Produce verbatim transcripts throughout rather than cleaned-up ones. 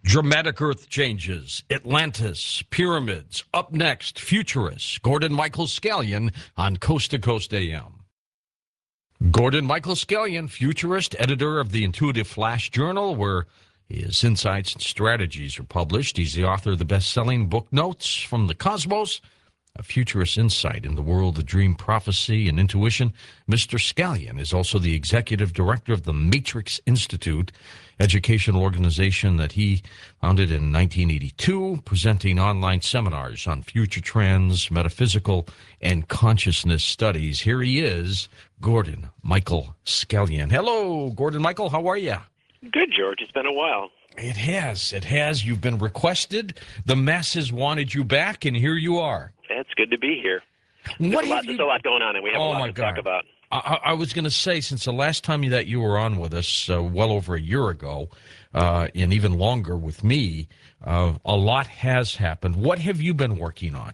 Dramatic Earth changes, Atlantis, pyramids. Up next, futurists. Gordon Michael Scallion on Coast to Coast A M. Gordon Michael Scallion, futurist, editor of the Intuitive Flash Journal, where his insights and strategies are published. He's the author of the best-selling book Notes from the Cosmos, a futurist insight in the world of dream prophecy and intuition. Mister Scallion is also the executive director of the Matrix Institute, educational organization that he founded in nineteen eighty-two, presenting online seminars on future trends, metaphysical, and consciousness studies. Here he is, Gordon Michael Scallion. Hello, Gordon Michael. How are you? Good, George. It's been a while. It has. It has. You've been requested. The masses wanted you back, and here you are. It's good to be here. There's, What a, lot, have there's you... a lot going on, and we have oh a lot my to God. talk about. I, I was going to say, since the last time that you were on with us, uh, well over a year ago, uh, and even longer with me, uh, a lot has happened. What have you been working on?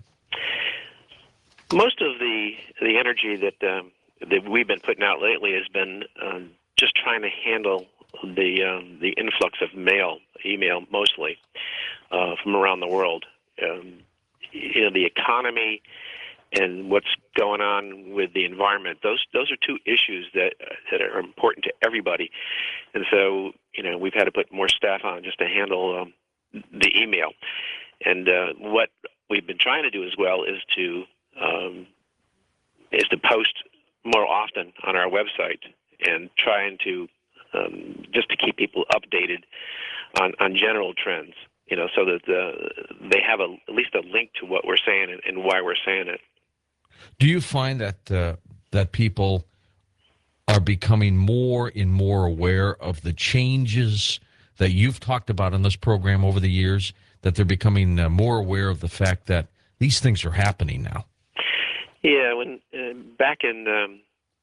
Most of the the energy that um, that we've been putting out lately has been um, just trying to handle the um, the influx of mail, email mostly, uh, from around the world. Um, you know, the economy and what's going on with the environment. Those those are two issues that uh, that are important to everybody. And so, you know, we've had to put more staff on just to handle um, the email. And uh, what we've been trying to do as well is to um, is to post more often on our website and trying to um, just to keep people updated on, on general trends. You know, so that uh, they have a, at least a link to what we're saying and, and why we're saying it. Do you find that uh, that people are becoming more and more aware of the changes that you've talked about in this program over the years, that they're becoming uh, more aware of the fact that these things are happening now? Yeah, when uh, back in um,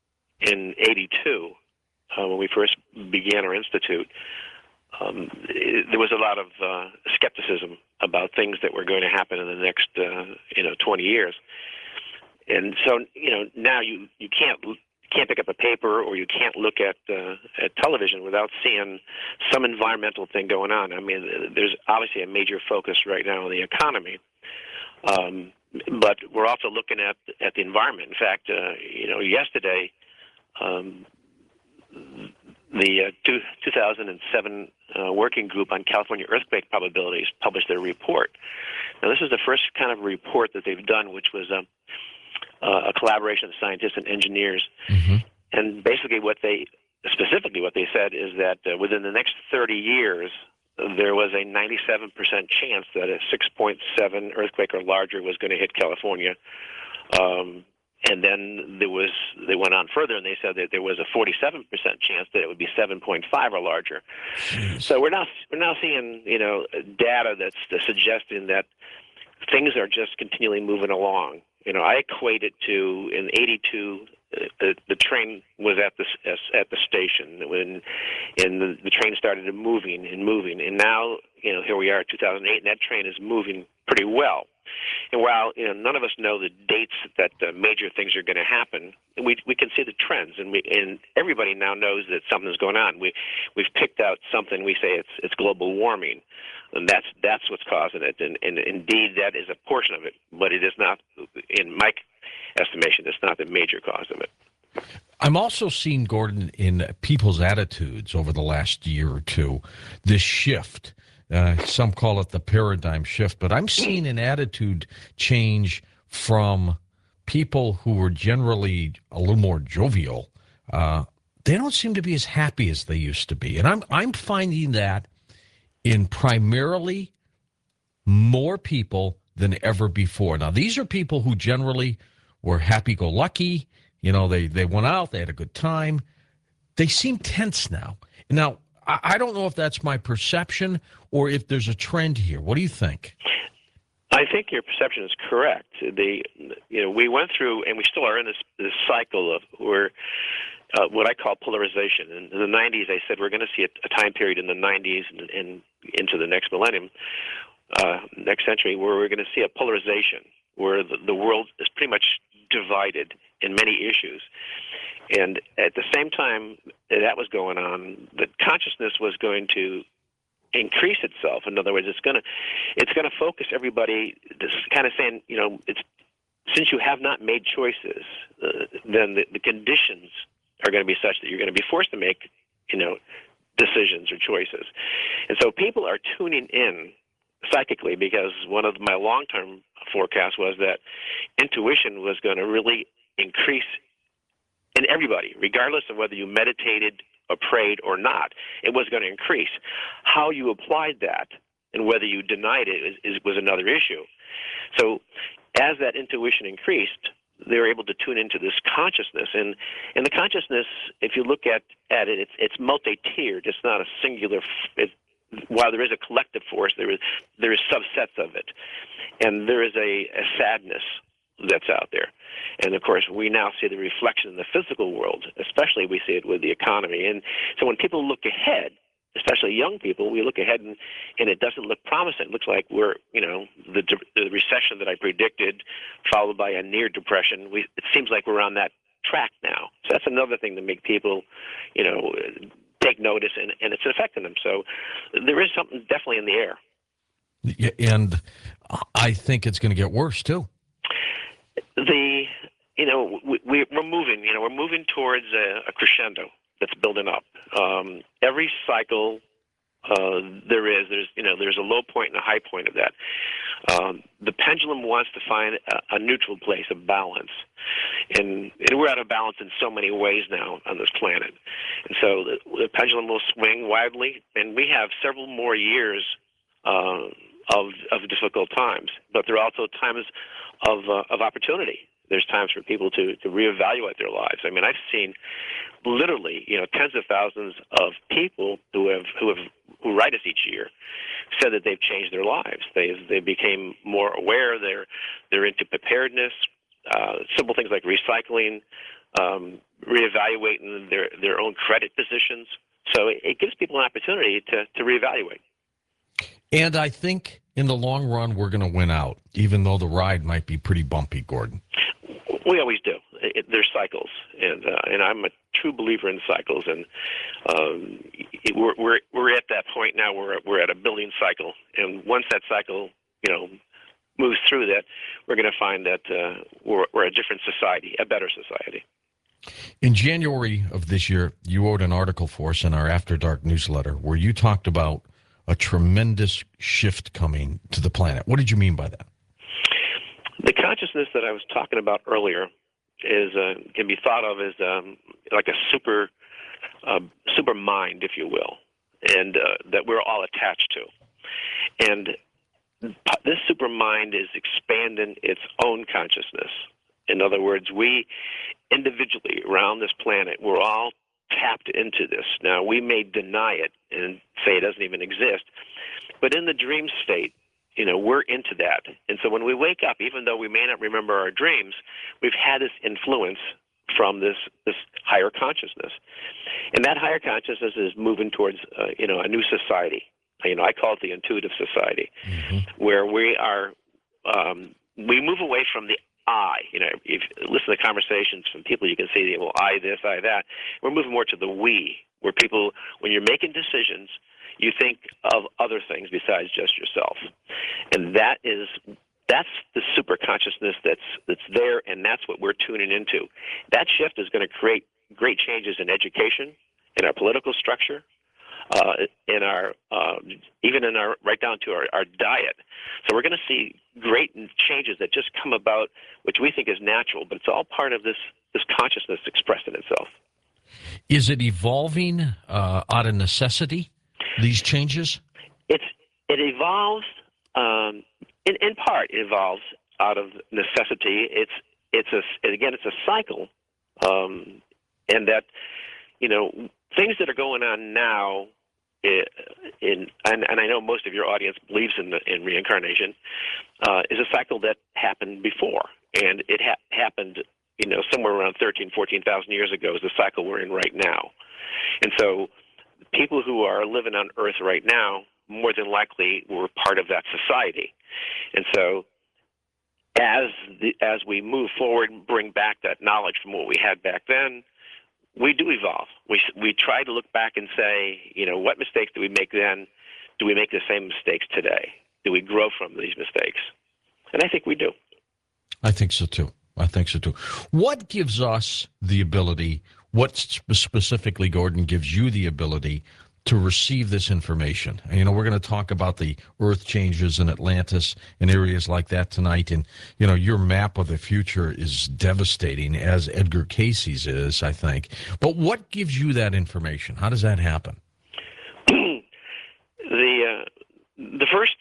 in eighty-two, uh, when we first began our institute, Um, it, there was a lot of uh, skepticism about things that were going to happen in the next, uh, you know, twenty years. And so, you know, now you, you can't can't pick up a paper or you can't look at uh, at television without seeing some environmental thing going on. I mean, there's obviously a major focus right now on the economy, um, but we're also looking at at the environment. In fact, uh, you know, yesterday. Um, The uh, two, two thousand seven uh, Working Group on California Earthquake Probabilities published their report. Now, this is the first kind of report that they've done, which was um, uh, a collaboration of scientists and engineers. Mm-hmm. And basically what they, specifically what they said is that uh, within the next thirty years, there was a ninety-seven percent chance that a six point seven earthquake or larger was going to hit California. Um, And then there was, they went on further and they said that there was a forty-seven percent chance that it would be seven point five or larger. Jeez. So we're now we're now seeing, you know, data that's, that's suggesting that things are just continually moving along. You know, I equate it to in eighty-two, uh, the, the train was at the at the station when, and the, the train started moving and moving, and now, you know, here we are, two thousand eight, and that train is moving pretty well. And while, you know, none of us know the dates that uh, major things are going to happen, we we can see the trends, and we and everybody now knows that something's going on. We we've picked out something. We say it's it's global warming, and that's that's what's causing it. And, and indeed, that is a portion of it, but it is not, in my estimation, it's not the major cause of it. I'm also seeing, Gordon, in people's attitudes over the last year or two, this shift. Uh, some call it the paradigm shift, but I'm seeing an attitude change from people who were generally a little more jovial. Uh, they don't seem to be as happy as they used to be. And I'm I'm finding that in primarily more people than ever before. Now, these are people who generally were happy-go-lucky. You know, they, they went out, they had a good time. They seem tense now. Now, I don't know if that's my perception or if there's a trend here. What do you think? I think your perception is correct. The, you know, we went through, and we still are in this, this cycle of where uh, what I call polarization. In the nineties, I said we're going to see a, a time period in the nineties and, and into the next millennium, uh, next century, where we're going to see a polarization, where the, the world is pretty much divided in many issues. And at the same time that was going on, the consciousness was going to increase itself. In other words, it's going to it's going to focus everybody, this kind of saying, you know, it's since you have not made choices, uh, then the, the conditions are going to be such that you're going to be forced to make, you know, decisions or choices. And so people are tuning in psychically, because one of my long-term forecasts was that intuition was going to really increase in everybody, regardless of whether you meditated or prayed or not. It was going to increase. How you applied that and whether you denied it is, is, was another issue. So as that intuition increased, they were able to tune into this consciousness. And, and the consciousness, if you look at, at it, it's, it's multi-tiered. It's not a singular, it, while there is a collective force, there is, there is subsets of it. And there is a, a sadness that's out there. And, of course, we now see the reflection in the physical world, especially we see it with the economy. And so when people look ahead, especially young people, we look ahead and, and it doesn't look promising. It looks like we're, you know, the, the recession that I predicted, followed by a near depression. We, it seems like we're on that track now. So that's another thing to make people, you know, take notice, and, and it's affecting them. So there is something definitely in the air. Yeah, and I think it's going to get worse, too. The, you know, we, we're moving, you know, we're moving towards a, a crescendo that's building up. Um, every cycle uh, there is, there's, you know, there's a low point and a high point of that. Um, the pendulum wants to find a, a neutral place, a balance. And, and we're out of balance in so many ways now on this planet. And so the, the pendulum will swing wildly, and we have several more years uh, of, of difficult times. But there are also times of, uh, of opportunity. There's times for people to, to reevaluate their lives. I mean, I've seen literally, you know, tens of thousands of people who have who have who write us each year said that they've changed their lives. They they became more aware. They're they're into preparedness, uh, simple things like recycling, um, reevaluating their their own credit positions. So it, it gives people an opportunity to to reevaluate. And I think in the long run, we're going to win out, even though the ride might be pretty bumpy, Gordon. We always do. It, there's cycles, and uh, and I'm a true believer in cycles. And um, it, we're we're we're at that point now. We're we're at a billion cycle, and once that cycle, you know, moves through that, we're going to find that uh, we're we're a different society, a better society. In January of this year, you wrote an article for us in our After Dark newsletter where you talked about a tremendous shift coming to the planet. What did you mean by that? The consciousness that I was talking about earlier is uh, can be thought of as um, like a super uh, super mind, if you will, and uh, that we're all attached to. And this super mind is expanding its own consciousness. In other words, we individually around this planet, we're all tapped into this. Now, we may deny it and say it doesn't even exist, but in the dream state, you know, we're into that. And so when we wake up, even though we may not remember our dreams, we've had this influence from this this higher consciousness. And that higher consciousness is moving towards, uh, you know, a new society. You know, I call it the intuitive society, mm-hmm. where we are, um, we move away from the I. You know, if you listen to conversations from people, you can see, well, I this, I that. We're moving more to the we, where people, when you're making decisions, you think of other things besides just yourself. And that is, that's the super consciousness that's that's there, and that's what we're tuning into. That shift is going to create great changes in education, in our political structure, uh, in our uh, even in our right down to our, our diet. So we're going to see great changes that just come about, which we think is natural, but it's all part of this this consciousness expressing itself. Is it evolving uh, out of necessity? These changes? It's it evolves um, in in part. It evolves out of necessity. It's it's a again it's a cycle, um, and that you know things that are going on now. In, in and, and I know most of your audience believes in the, in reincarnation, uh, is a cycle that happened before, and it ha- happened you know somewhere around thirteen, fourteen thousand years ago. Is the cycle we're in right now, and so. People who are living on Earth right now, more than likely, were part of that society. And so as the, as we move forward and bring back that knowledge from what we had back then, we do evolve. We we try to look back and say, you know, what mistakes did we make then do we make the same mistakes today? Do we grow from these mistakes? And I think we do. I think so too. I think so too. What gives us the ability, what sp- specifically, Gordon, gives you the ability to receive this information? And, you know, we're going to talk about the earth changes in Atlantis and areas like that tonight. And, you know, your map of the future is devastating, as Edgar Casey's is, I think. But what gives you that information? How does that happen? the uh, the first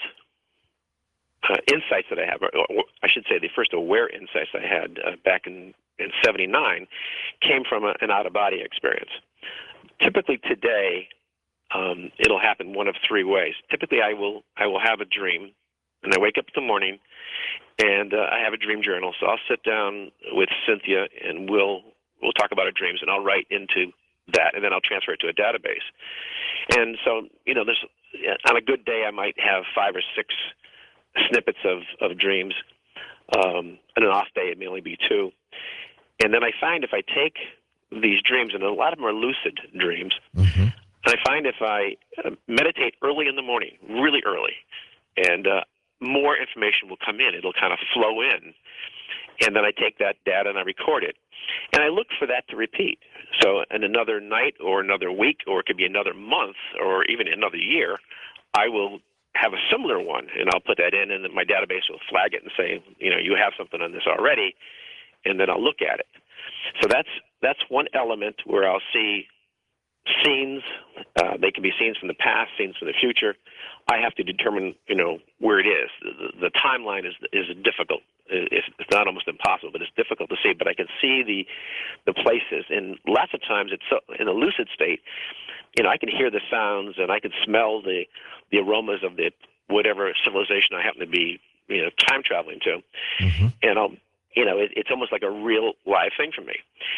uh, insights that I have, or, or I should say the first aware insights I had uh, back in, in seventy-nine came from a, an out-of-body experience. Typically today, um, it'll happen one of three ways. Typically I will I will have a dream, and I wake up in the morning, and uh, I have a dream journal. So I'll sit down with Cynthia, and we'll we'll talk about our dreams, and I'll write into that, and then I'll transfer it to a database. And so, you know, there's on a good day I might have five or six snippets of, of dreams. Um, on an off day, it may only be two. And then I find if I take these dreams, and a lot of them are lucid dreams, mm-hmm. and I find if I uh, meditate early in the morning, really early, and uh, more information will come in. It'll kind of flow in. And then I take that data and I record it. And I look for that to repeat. So in another night or another week, or it could be another month or even another year, I will have a similar one, and I'll put that in, and then my database will flag it and say, you know, you have something on this already, and then I'll look at it. So that's that's one element where I'll see scenes. Uh, they can be scenes from the past, scenes from the future. I have to determine, you know, where it is. The, the timeline is is difficult. It's, it's not almost impossible, but it's difficult to see. But I can see the the places, and lots of times it's so, in a lucid state. You know, I can hear the sounds, and I can smell the the aromas of the whatever civilization I happen to be, you know, time traveling to, mm-hmm. and I'll, you know, it, it's almost like a real live thing for me.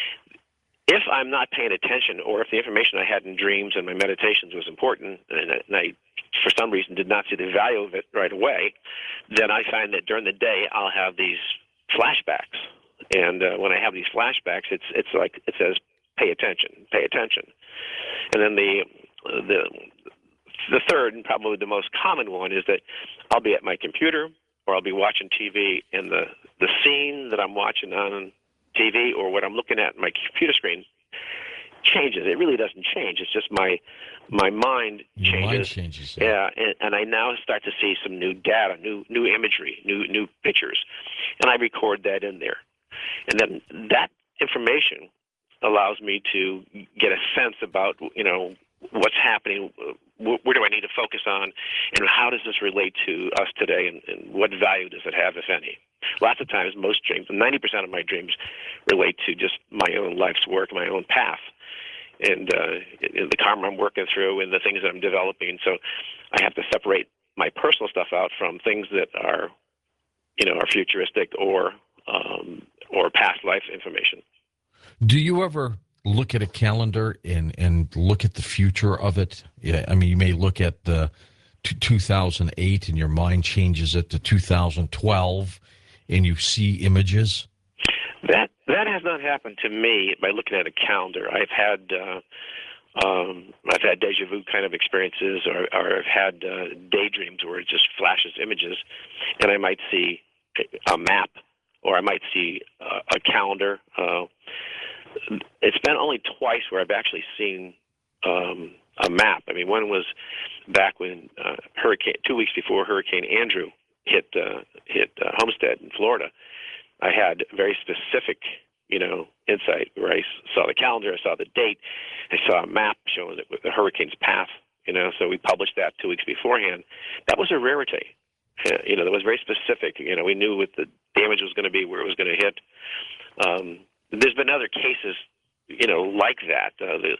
If I'm not paying attention, or if the information I had in dreams and my meditations was important, and I, and I, for some reason, did not see the value of it right away, then I find that during the day I'll have these flashbacks. And uh, when I have these flashbacks, it's it's like it says, "Pay attention, pay attention." And then the the the third, and probably the most common one, is that I'll be at my computer or I'll be watching T V, and the the scene that I'm watching on T V or what I'm looking at on my computer screen changes. It really doesn't change. It's just my my mind changes. Your mind changes. Yeah, yeah and, and I now start to see some new data, new new imagery, new new pictures, and I record that in there. And then that information allows me to get a sense about, you know, what's happening, where do I need to focus on, and how does this relate to us today, and, and what value does it have, if any? Lots of times, most dreams, ninety percent of my dreams relate to just my own life's work, my own path, and uh, the karma I'm working through and the things that I'm developing. So I have to separate my personal stuff out from things that are, you know, are futuristic or um, or past life information. Do you ever look at a calendar and, and look at the future of it? Yeah, I mean, you may look at the t- two thousand eight and your mind changes it to two thousand twelve and you see images? That that has not happened to me by looking at a calendar. I've had uh, um, I've had deja vu kind of experiences, or, or I've had uh, daydreams where it just flashes images, and I might see a map, or I might see uh, a calendar. Uh, it's been only twice where I've actually seen um, a map. I mean, one was back when uh, hurricane two weeks before Hurricane Andrew hit uh, hit uh, Homestead in Florida. I had very specific, you know, insight where I saw the calendar, I saw the date, I saw a map showing it with the hurricane's path, you know, so we published that two weeks beforehand. That was a rarity. Uh, you know, that was very specific. You know, we knew what the damage was going to be, where it was going to hit. Um, there's been other cases, you know, like that. Uh, the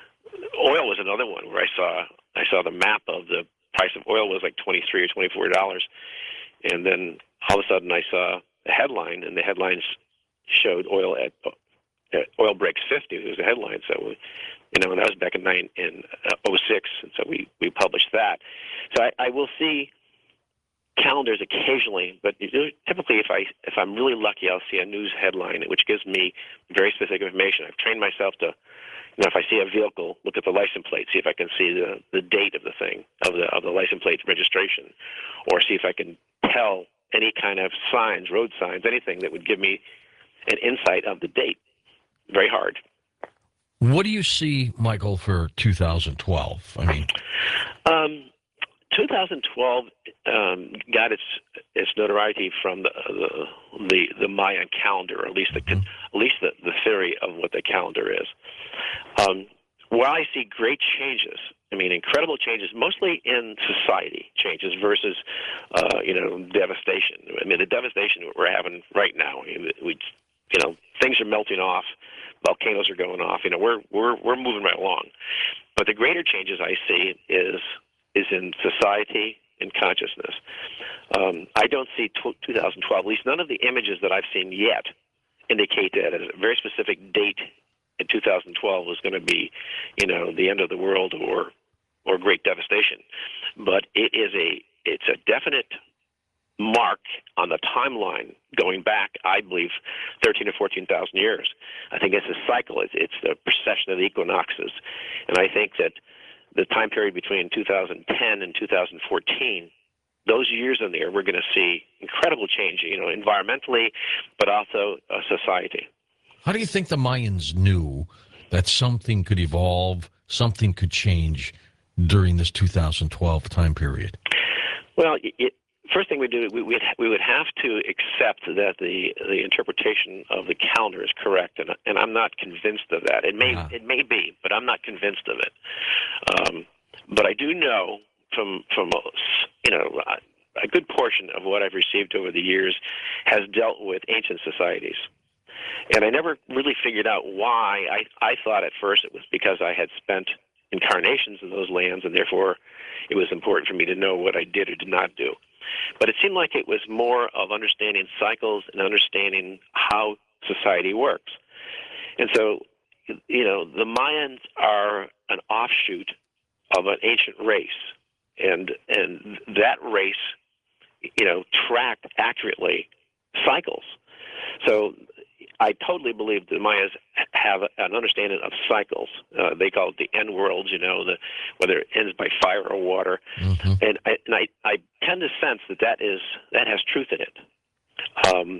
oil was another one where I saw I saw the map of the price of oil was like twenty-three or twenty-four dollars, and then all of a sudden I saw a headline, and the headlines showed oil at, at oil breaks fifty. It was a headline, so we, you know, and that was back in nine in uh, oh six, and so we we published that. So I, I will see calendars occasionally, but typically, if I if I'm really lucky, I'll see a news headline which gives me very specific information. I've trained myself to, you know, if I see a vehicle, look at the license plate, see if I can see the, the date of the thing, of the of the license plate registration, or see if I can tell any kind of signs, road signs, anything that would give me an insight of the date. Very hard. What do you see, Michael, for two thousand twelve? I mean, um, twenty twelve um, got its its notoriety from the the the, the Mayan calendar, or at least the mm-hmm. at least the, the theory of what the calendar is. Um, where I see great changes, I mean, incredible changes, mostly in society changes versus, uh, you know, devastation. I mean, the devastation we're having right now, we, you know, things are melting off, volcanoes are going off. You know, we're we're we're moving right along. But the greater changes I see is is in society and consciousness. Um, I don't see tw- twenty twelve, at least none of the images that I've seen yet indicate that a very specific date in two thousand twelve was going to be, you know, the end of the world or or great devastation. But it is a it's a definite mark on the timeline going back, I believe, thirteen or fourteen thousand years. I think it's a cycle. It's, it's the precession of the equinoxes, and I think that the time period between two thousand ten and two thousand fourteen, those years in there, we're going to see incredible change, you know, environmentally, but also uh, society. How do you think the Mayans knew that something could evolve, something could change during this two thousand twelve time period? Well, it, first thing we do, we we'd, we would have to accept that the the interpretation of the calendar is correct, and and I'm not convinced of that. It may uh-huh. it may be, but I'm not convinced of it. Um, but I do know from from you know a good portion of what I've received over the years has dealt with ancient societies. And I never really figured out why. I, I thought at first it was because I had spent incarnations in those lands, and therefore it was important for me to know what I did or did not do. But it seemed like it was more of understanding cycles and understanding how society works. And so, you know, the Mayans are an offshoot of an ancient race, and and that race, you know, tracked accurately cycles. So I totally believe the Mayas have an understanding of cycles. Uh, they call it the end worlds, you know, the, whether it ends by fire or water. Mm-hmm. And, I, and I, I tend to sense that that, is, that has truth in it. Um,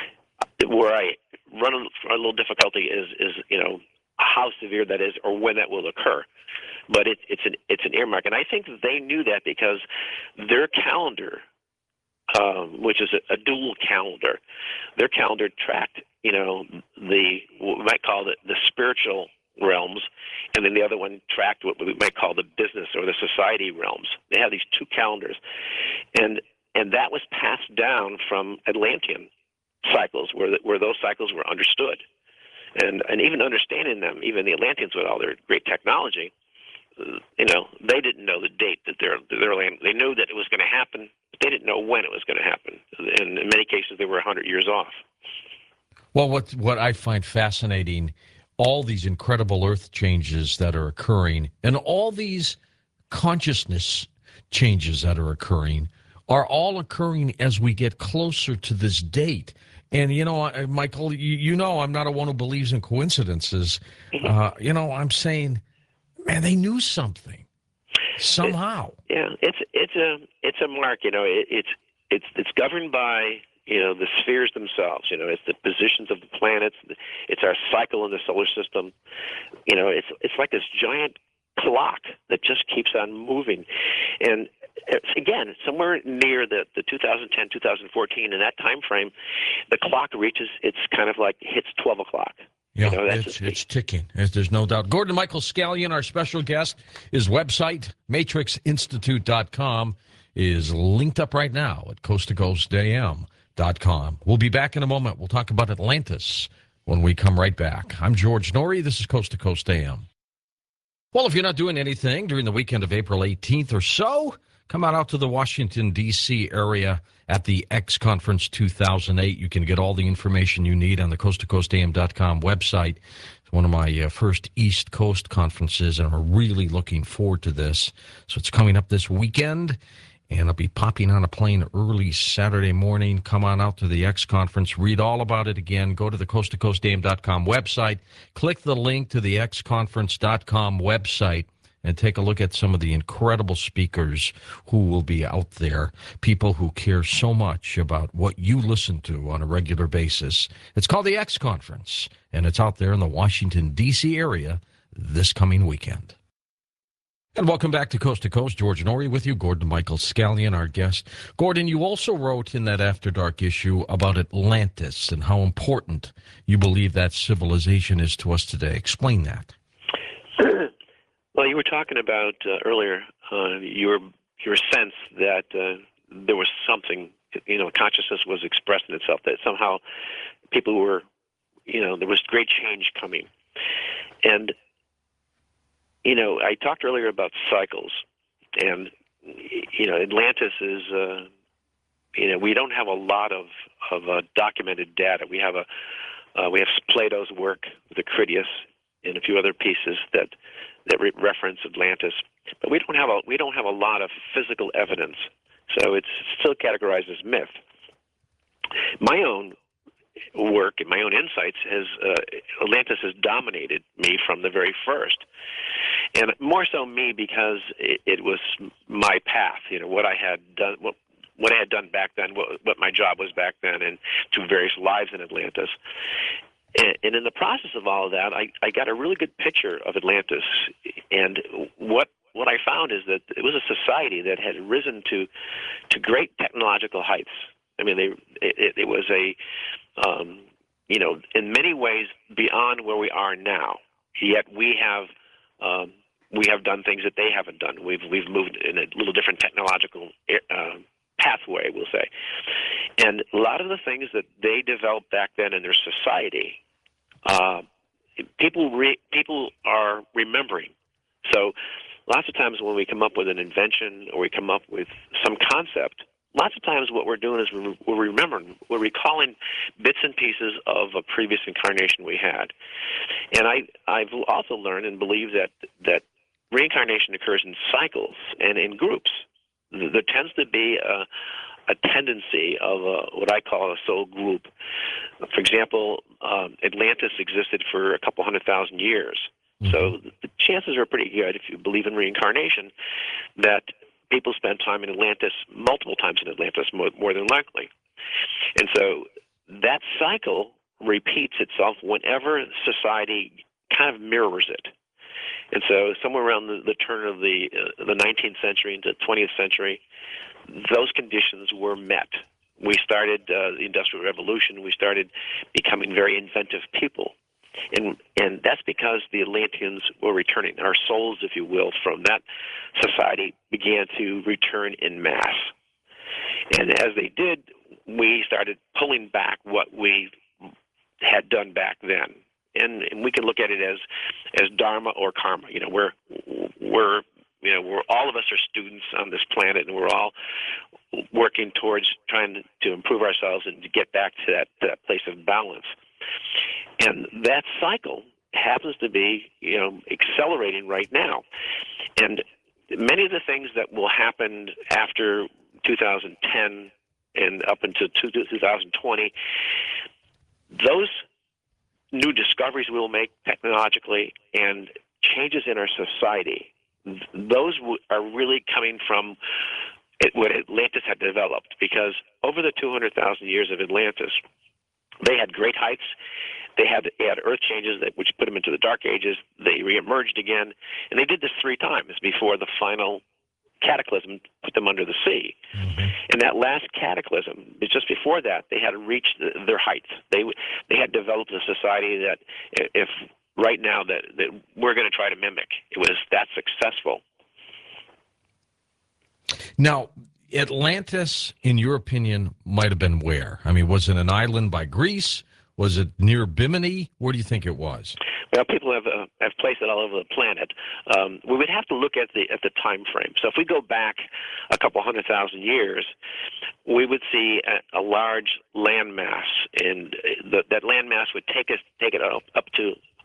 where I run a, a little difficulty is, is, you know, how severe that is or when that will occur. But it, it's, an, it's an earmark. And I think that they knew that because their calendar, um, which is a, a dual calendar, their calendar tracked, you know, the what we might call the, the spiritual realms, and then the other one tracked what we might call the business or the society realms. They have these two calendars, and and that was passed down from Atlantean cycles, where the, where those cycles were understood, and and even understanding them, even the Atlanteans with all their great technology, you know, they didn't know the date that their their land. They knew that it was going to happen, but they didn't know when it was going to happen, and in many cases they were a hundred years off. Well, what what I find fascinating, all these incredible earth changes that are occurring and all these consciousness changes that are occurring are all occurring as we get closer to this date. And, you know, Michael, you, you know I'm not a one who believes in coincidences. Mm-hmm. Uh, you know, I'm saying, man, they knew something somehow. It, yeah, it's it's a it's a mark. You know, it, it's it's it's governed by, you know, the spheres themselves. You know, it's the positions of the planets. It's our cycle in the solar system. You know, it's it's like this giant clock that just keeps on moving. And it's, again, somewhere near the, the two thousand ten, two thousand fourteen, in that time frame, the clock reaches, it's kind of like hits twelve o'clock. Yeah, you know, that's it's, it's ticking. There's no doubt. Gordon Michael Scallion, our special guest, his website, matrix institute dot com, is linked up right now at coast to coast a m dot com. We'll be back in a moment. We'll talk about Atlantis when we come right back. I'm George Noory. This is Coast to Coast A M. Well, if you're not doing anything during the weekend of April eighteenth or so, come on out to the Washington, D C area at the X Conference two thousand eight. You can get all the information you need on the coast to coast a m dot com website. It's one of my uh, first East Coast conferences, and I'm really looking forward to this. So it's coming up this weekend. And I'll be popping on a plane early Saturday morning. Come on out to the X Conference. Read all about it again. Go to the coast to coast a m dot com website. Click the link to the x conference dot com website and take a look at some of the incredible speakers who will be out there, people who care so much about what you listen to on a regular basis. It's called the X Conference, and it's out there in the Washington, D C area this coming weekend. And welcome back to Coast to Coast. George Noory with you. Gordon Michael Scallion, our guest. Gordon, you also wrote in that After Dark issue about Atlantis and how important you believe that civilization is to us today. Explain that. Well, you were talking about uh, earlier uh, your your sense that uh, there was something, you know, consciousness was expressing itself, that somehow people were, you know, there was great change coming. And you know, I talked earlier about cycles, and you know, Atlantis is, uh, you know, we don't have a lot of of uh, documented data. We have a uh, we have Plato's work, the Critias, and a few other pieces that that re- reference Atlantis, but we don't have a we don't have a lot of physical evidence. So it's still categorized as myth. My own work and my own insights has uh, Atlantis has dominated me from the very first. And more so me because it, it was my path, you know, what I had done, what, what I had done back then, what, what my job was back then, and to various lives in Atlantis. And, and in the process of all of that, I, I got a really good picture of Atlantis. And what what I found is that it was a society that had risen to to great technological heights. I mean, they it, it was a um, you know, in many ways beyond where we are now. Yet we have um, we have done things that they haven't done. We've we've moved in a little different technological uh, pathway, we'll say. And a lot of the things that they developed back then in their society, uh, people re- people are remembering. So lots of times when we come up with an invention or we come up with some concept, lots of times what we're doing is we're, we're remembering, we're recalling bits and pieces of a previous incarnation we had. And I, I've also learned and believe that that reincarnation occurs in cycles and in groups. There tends to be a, a tendency of a, what I call a soul group. For example, um, Atlantis existed for a couple hundred thousand years. Mm-hmm. So the chances are pretty good, if you believe in reincarnation, that people spend time in Atlantis, multiple times in Atlantis, more, more than likely. And so that cycle repeats itself whenever society kind of mirrors it. And so somewhere around the, the turn of the uh, the nineteenth century into the twentieth century, those conditions were met. We started uh, the Industrial Revolution. We started becoming very inventive people. And and that's because the Atlanteans were returning. Our souls, if you will, from that society began to return en masse. And as they did, we started pulling back what we had done back then. And, and we can look at it as as dharma or karma. You know, we're we're you know we're all of us are students on this planet, and we're all working towards trying to, to improve ourselves and to get back to that, to that place of balance. And that cycle happens to be, you know, accelerating right now. And many of the things that will happen after two thousand ten and up until two thousand twenty, those new discoveries we'll make technologically and changes in our society, those are really coming from it, what Atlantis had developed. Because over the two hundred thousand years of Atlantis, they had great heights. They had, they had earth changes that which put them into the dark ages. They reemerged again, and they did this three times before the final cataclysm put them under the sea. Mm-hmm. And that last cataclysm, just before that, they had reached the, their heights. They they had developed a society that, if right now that, that we're going to try to mimic, it was that successful. Now, Atlantis, in your opinion, might have been where? I mean, was it an island by Greece? Was it near Bimini? Where do you think it was? Well, people have uh, have placed it all over the planet. Um, we would have to look at the at the time frame. So if we go back a couple hundred thousand years, we would see a, a large landmass, and the, that landmass would take us take it up, up to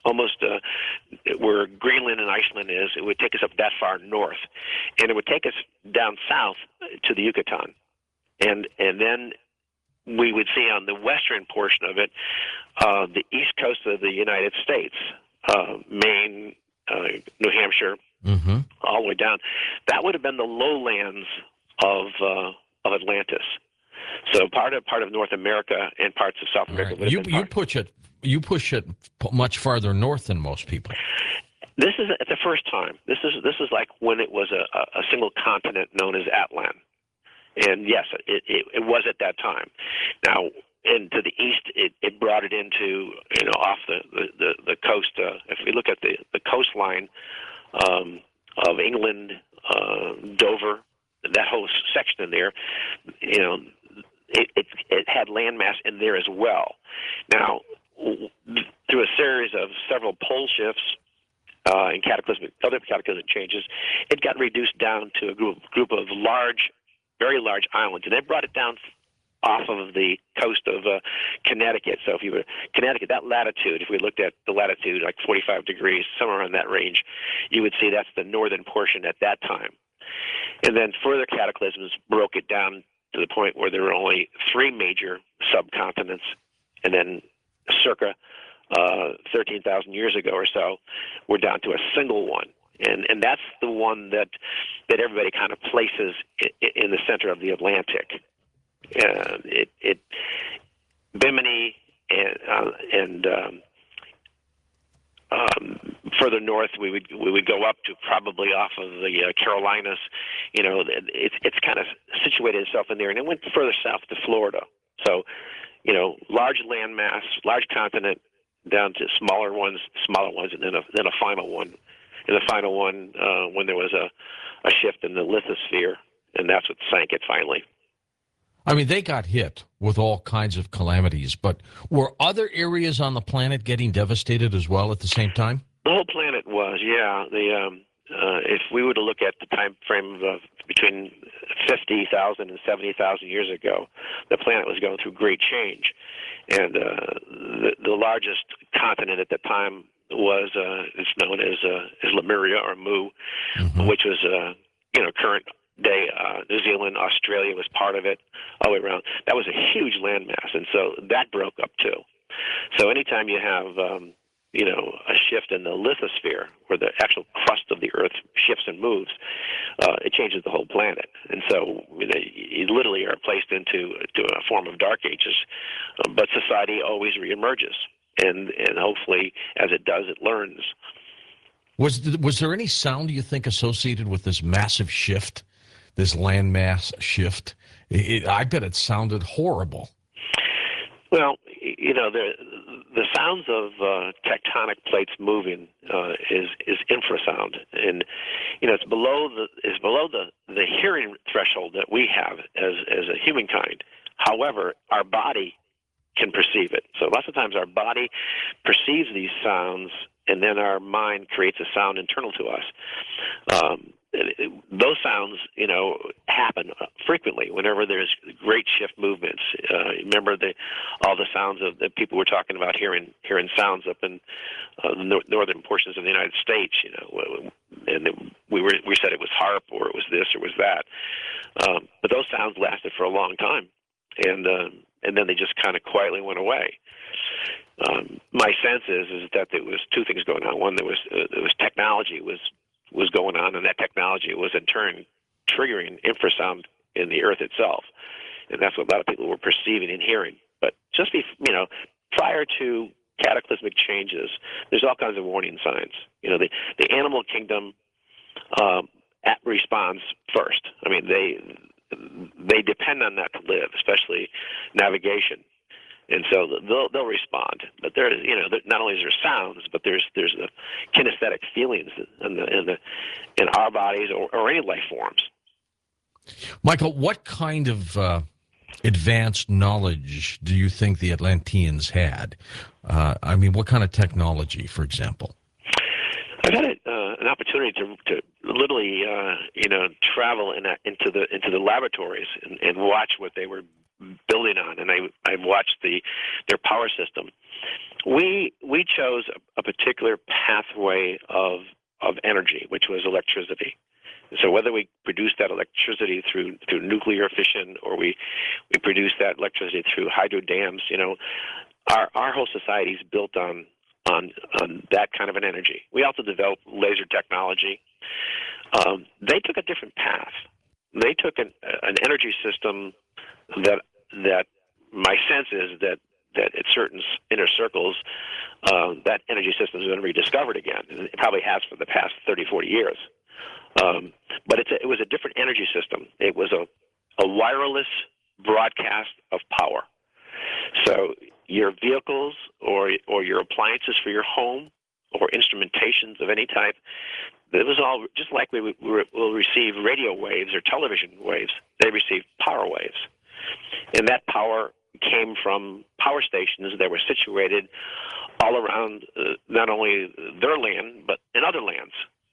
almost uh, where Greenland and Iceland is. It would take us up that far north, and it would take us down south to the Yucatan, and and then we would see on the western portion of it uh, the east coast of the United States, uh, Maine, uh, New Hampshire, mm-hmm. all the way down. That would have been the lowlands of uh, of Atlantis. So part of part of North America and parts of South America. Right. Would have You been you part. push it you push it much farther north than most people. This is at the first time. This is this is like when it was a, a single continent known as Atlan. And yes, it, it, it was at that time. Now, and to the east, it, it brought it into, you know, off the, the, the, the coast. Uh, if we look at the, the coastline um, of England, uh, Dover, that whole section in there, you know, it, it, it had landmass in there as well. Now, through a series of several pole shifts, uh, and cataclysmic, other cataclysmic changes, it got reduced down to a group, group of large, very large islands, and they brought it down off of the coast of uh, Connecticut. So if you were Connecticut, that latitude, if we looked at the latitude, like forty-five degrees, somewhere in that range, you would see that's the northern portion at that time. And then further cataclysms broke it down to the point where there were only three major subcontinents, and then circa uh, thirteen thousand years ago or so, we're down to a single one. And and that's the one that that everybody kind of places in, in the center of the Atlantic. Uh, it, it Bimini and uh, and um, um, further north, we would we would go up to probably off of the uh, Carolinas. You know, it's it's kind of situated itself in there, and it went further south to Florida. So, you know, large landmass, large continent, down to smaller ones, smaller ones, and then a then a final one. And the final one, uh, when there was a, a shift in the lithosphere, and that's what sank it finally. I mean, they got hit with all kinds of calamities, but were other areas on the planet getting devastated as well at the same time? The whole planet was, yeah. The um, uh, if we were to look at the time frame of uh, between fifty thousand and seventy thousand years ago, the planet was going through great change, and uh, the, the largest continent at the time was uh, it's known as uh, as Lemuria or Mu, mm-hmm. which was uh, you know current day uh, New Zealand, Australia was part of it, all the way around. That was a huge landmass, and so that broke up too. So anytime you have um, you know a shift in the lithosphere, where the actual crust of the Earth shifts and moves, uh, it changes the whole planet, and so you, know, you literally are placed into to a form of dark ages. Um, but society always reemerges. And and hopefully, as it does, it learns. Was th- was there any sound you think associated with this massive shift, this landmass shift? It, it, I bet it sounded horrible. Well, you know, the the sounds of uh, tectonic plates moving uh, is is infrasound, and you know it's below the is below the, the hearing threshold that we have as as a humankind. However, our body can perceive it. So lots of times our body perceives these sounds, and then our mind creates a sound internal to us. Um, it, it, those sounds, you know, happen frequently whenever there's great shift movements. Uh, remember the all the sounds of that people were talking about hearing hearing sounds up in uh, the nor- northern portions of the United States. You know, and it, we were we said it was HAARP or it was this or it was that. Um, but those sounds lasted for a long time, and uh, and then they just kind of quietly went away. Um, my sense is is that there was two things going on. One, there was uh, there was technology was was going on, and that technology was in turn triggering infrasound in the Earth itself, and that's what a lot of people were perceiving and hearing. But just be, you know, prior to cataclysmic changes, there's all kinds of warning signs. You know, the the animal kingdom um, at responds first. I mean, they they depend on that to live, especially navigation. And so they'll they'll respond, but there is you know not only is there sounds, but there's there's the kinesthetic feelings in the in the in our bodies or, or any life forms. Michael, what kind of uh, advanced knowledge do you think the Atlanteans had? Uh, I mean, what kind of technology, for example? I've had a, uh, an opportunity to to literally uh, you know travel in a, into the into the laboratories and, and watch what they were building on, and I I watched the their power system. We we chose a, a particular pathway of of energy, which was electricity. So whether we produce that electricity through through nuclear fission or we we produce that electricity through hydro dams, you know, our our whole society is built on on on that kind of an energy. We also developed laser technology. Um, they took a different path. They took an an energy system that that my sense is that that at certain inner circles, uh, that energy system is going to be rediscovered again. And it probably has for the past thirty, forty years. Um, but it's a, it was a different energy system. It was a, a wireless broadcast of power. So your vehicles or or your appliances for your home or instrumentations of any type, it was all just like we will receive radio waves or television waves. They received power waves. And that power came from power stations that were situated all around uh, not only their land, but in other lands.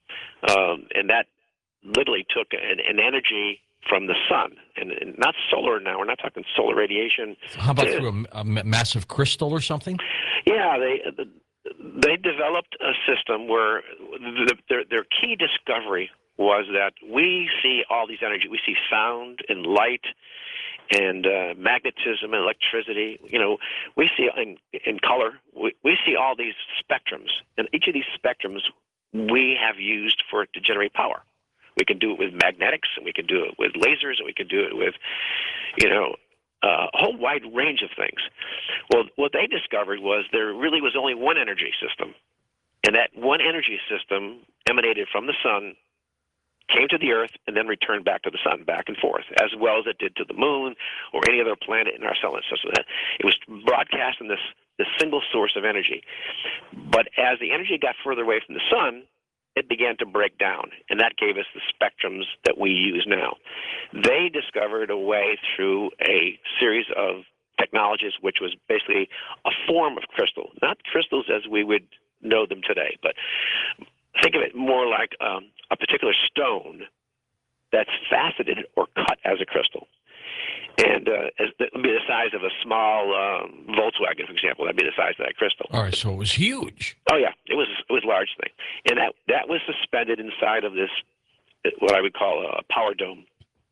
Um, and that literally took an, an energy from the sun, and, and not solar now. We're not talking solar radiation. How about uh, through a, a massive crystal or something? Yeah, they they developed a system where the, their their key discovery was that we see all these energy. We see sound and light and uh, magnetism and electricity. You know, we see in in color. We, we see all these spectrums, and each of these spectrums we have used for it to generate power. We can do it with magnetics, and we can do it with lasers, and we can do it with, you know, uh, a whole wide range of things. Well, what they discovered was there really was only one energy system, and that one energy system emanated from the sun, came to the Earth, and then returned back to the sun, back and forth, as well as it did to the moon or any other planet in our solar system. It was broadcast in this, this single source of energy. But as the energy got further away from the sun, it began to break down, and that gave us the spectrums that we use now. They discovered a way through a series of technologies, which was basically a form of crystal, not crystals as we would know them today, but think of it more like um, a particular stone that's faceted or cut as a crystal. And uh, it would be the size of a small um, Volkswagen, for example. That'd be the size of that crystal. All right, so it was huge. Oh yeah, it was it was a large thing, and that that was suspended inside of this, what I would call a power dome.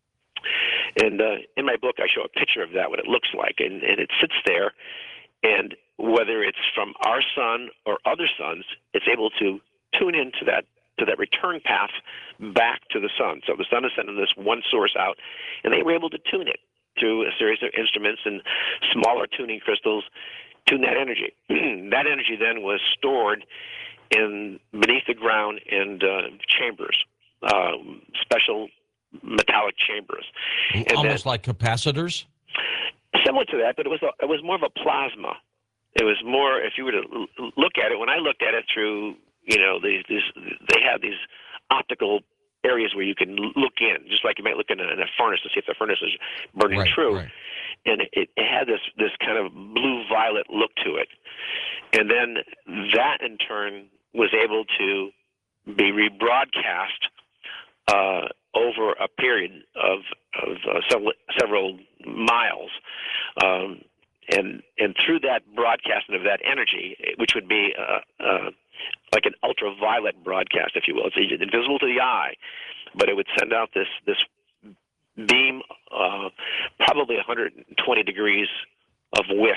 And uh, in my book, I show a picture of that, what it looks like, and, and it sits there. And whether it's from our sun or other suns, it's able to tune into that to that return path back to the sun. So the sun is sending this one source out, and they were able to tune it through a series of instruments and smaller tuning crystals, tune that energy. That energy then was stored in beneath the ground in uh, chambers, uh, special metallic chambers. And almost then, like capacitors? Similar to that, but it was a, it was more of a plasma. It was more, if you were to look at it, when I looked at it through, you know, these, these they have these optical areas where you can look in, just like you might look in a, in a furnace to see if the furnace is burning right, true. Right. And it, it had this, this kind of blue-violet look to it. And then that, in turn, was able to be rebroadcast uh, over a period of, of uh, several, several miles. Um, and and through that broadcasting of that energy, which would be uh, uh, like an ultraviolet broadcast, if you will. It's invisible to the eye, but it would send out this this beam, uh, probably one hundred twenty degrees of width,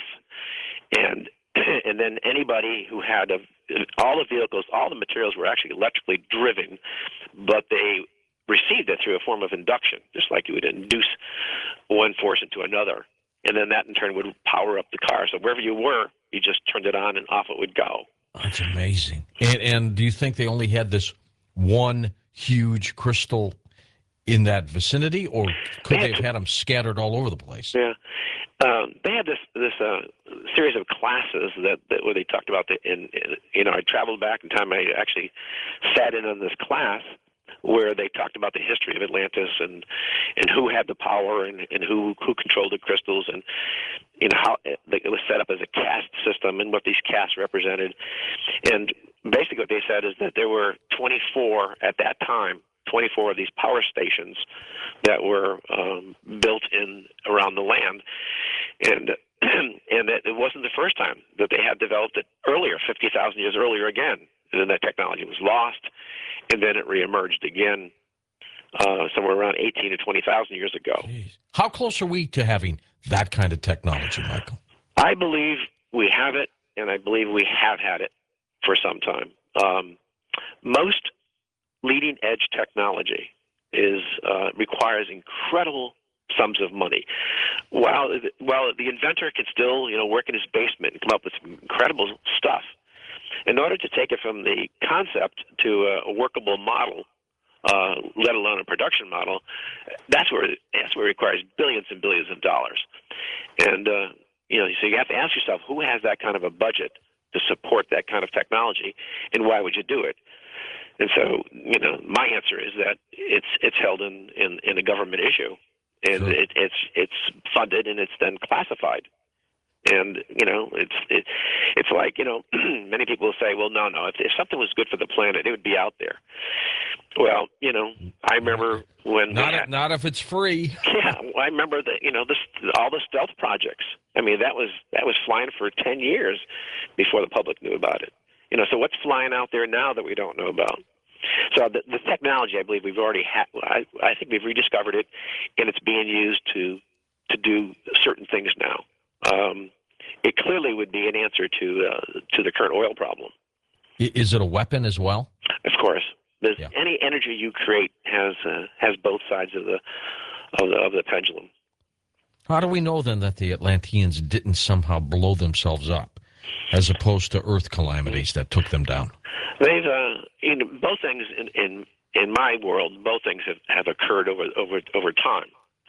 and and then anybody who had a, all the vehicles, all the materials were actually electrically driven, but they received it through a form of induction, just like you would induce one force into another, and then that in turn would power up the car. So wherever you were, you just turned it on and off it would go. That's amazing. And, and do you think they only had this one huge crystal in that vicinity, or could they, they have had them scattered all over the place? Yeah, um, they had this this uh, series of classes that, that where they talked about the. In, in you know, I traveled back in time. I actually sat in on this class where they talked about the history of Atlantis and and who had the power and, and who who controlled the crystals, and you know how it, it was set up as a caste system and what these castes represented. And basically what they said is that there were twenty-four at that time twenty-four of these power stations that were um, built in around the land, and and that it wasn't the first time that they had developed it earlier, fifty thousand years earlier again, and then that technology was lost, and then it reemerged again uh, somewhere around eighteen to twenty thousand years ago. Jeez. How close are we to having that kind of technology, Michael? I believe we have it, and I believe we have had it for some time. Um, most leading-edge technology is uh, requires incredible sums of money. While while the inventor can still, you know, work in his basement and come up with some incredible stuff, in order to take it from the concept to a, a workable model, uh, let alone a production model, that's where that's where it requires billions and billions of dollars. And uh, you know, so you have to ask yourself, who has that kind of a budget to support that kind of technology, and why would you do it? And so, you know, my answer is that it's it's held in in, in a government issue, and Sure. it, it's it's funded and it's then classified. And you know, it's it, it's like, you know, many people say, well, no, no, if, if something was good for the planet, it would be out there. Well, you know, I remember when Not they if, had, not if it's free. yeah, I remember that, you know, this all the stealth projects. I mean, that was that was flying for ten years before the public knew about it. You know, so what's flying out there now that we don't know about? So the, the technology, I believe we've already had. I, I think we've rediscovered it, and it's being used to to do certain things now. Um, it clearly would be an answer to uh, to the current oil problem. I- Is it a weapon as well? Of course, There's, Yeah. any energy you create has uh, has both sides of the of the, of the pendulum. How do we know then that the Atlanteans didn't somehow blow themselves up, as opposed to Earth calamities that took them down? They've, uh, you know, both things in, in in my world, both things have, have occurred over over over time.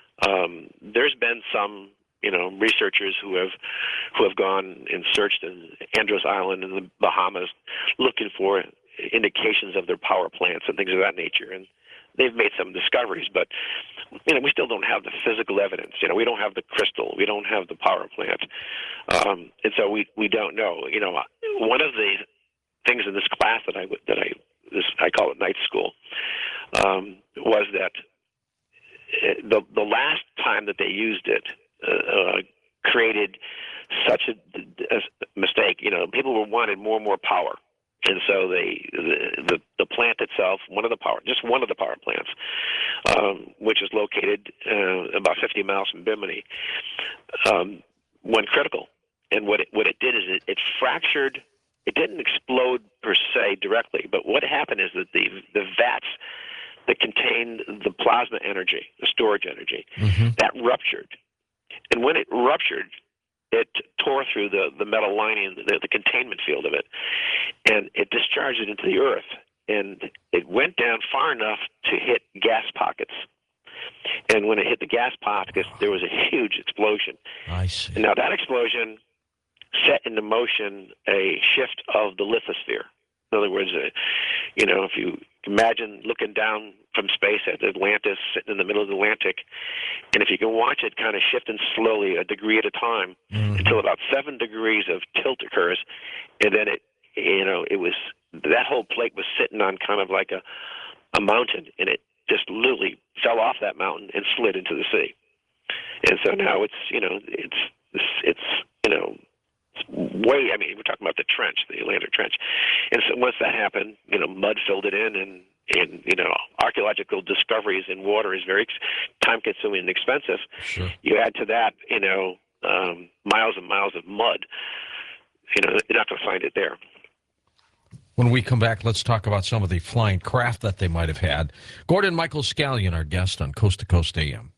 Um, there's been some, you know, researchers who have who have gone and searched in Andros Island in the Bahamas, looking for indications of their power plants and things of that nature, and they've made some discoveries. But you know, we still don't have the physical evidence. You know, we don't have the crystal, we don't have the power plant, um, and so we we don't know. You know, one of the things in this class that I that I this I call it night school um, was that the the last time that they used it uh, uh, created such a, a mistake. You know, people were wanted more and more power, and so they the, the the plant itself, one of the power, just one of the power plants, um, which is located uh, about fifty miles from Bimini, um, went critical. And what it, what it did is it, it fractured. It didn't explode per se directly, but what happened is that the the vats that contained the plasma energy, the storage energy, Mm-hmm. that ruptured. And when it ruptured, it tore through the, the metal lining, the, the containment field of it, and it discharged it into the earth. And it went down far enough to hit gas pockets. And when it hit the gas pockets, there was a huge explosion. I see. And now that explosion set into motion a shift of the lithosphere. In other words, uh, you know, if you imagine looking down from space at Atlantis, sitting in the middle of the Atlantic, and if you can watch it kind of shifting slowly, a degree at a time, Mhm. until about seven degrees of tilt occurs, and then it, you know, it was that whole plate was sitting on kind of like a a mountain, and it just literally fell off that mountain and slid into the sea. And so now it's, you know, it's it's, it's you know. way, I mean, we're talking about the trench, the Atlantic Trench. And so once that happened, you know, mud filled it in, and, and you know, archaeological discoveries in water is very time-consuming and expensive. Sure. You add to that, you know, um, miles and miles of mud, you know, you're not going to find it there. When we come back, let's talk about some of the flying craft that they might have had. Gordon Michael Scallion, our guest on Coast to Coast A M.